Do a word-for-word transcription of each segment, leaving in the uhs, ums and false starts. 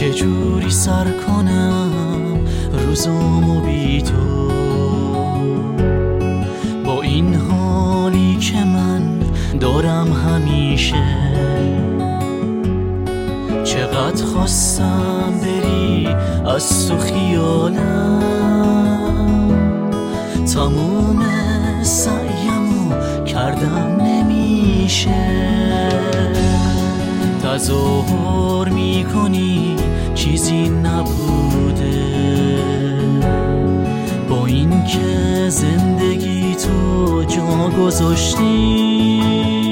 چجوری سر کنم روزامو بی تو، با این حالی که من دارم همیشه. چقدر خواستم بری از تو خیالم، تموم سعیمو کردم نمیشه. تظاهر میکنی چیزی نبوده، با این که زندگی تو جا گذاشتی.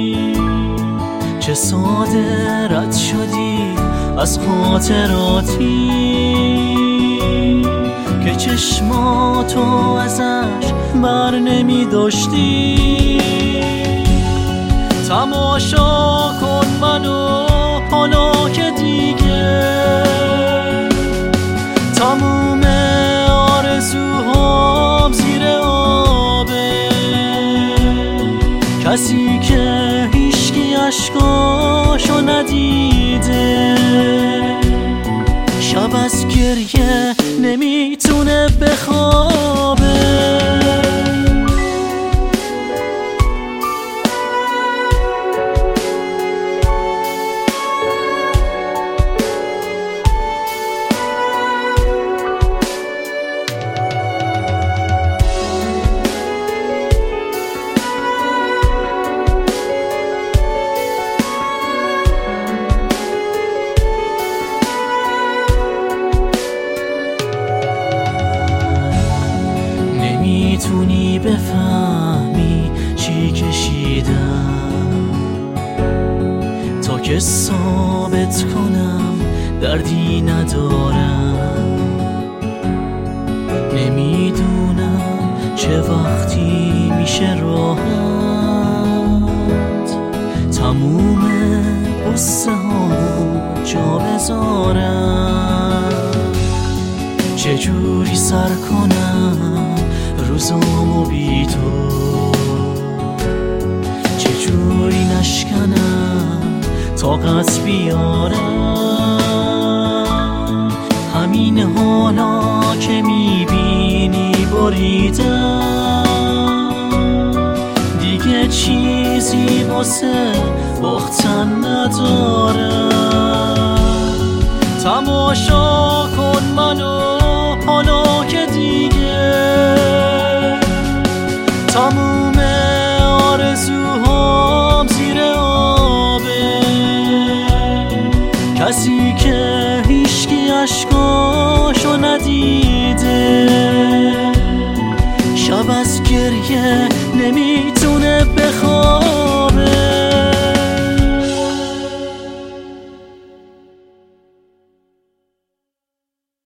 چه ساده رد شدی از خاطراتی که چشماتو ازش بر نمی داشتی. تماشا کن منو حالا که دیگه تموم آرزوهام زیر آبه. کسی که هیچکی عشقاشو ندیده، شب از گریه نمیتونه بخوابه. میتونی بفهمی چی کشیدم تا که ثابت کنم دردی ندارم. نمیدونم چه وقتی میشه راحت تموم قصه ها جا بذارم. چجوری سر کنم روزامو بی تو، چجوری نشکنم طاقت بیارم. همین حالا که میبینی بریدم، دیگه چیزی واسه باختن ندارم. تماشا کن منو حالا که دیگه تموم آرزوهام زیر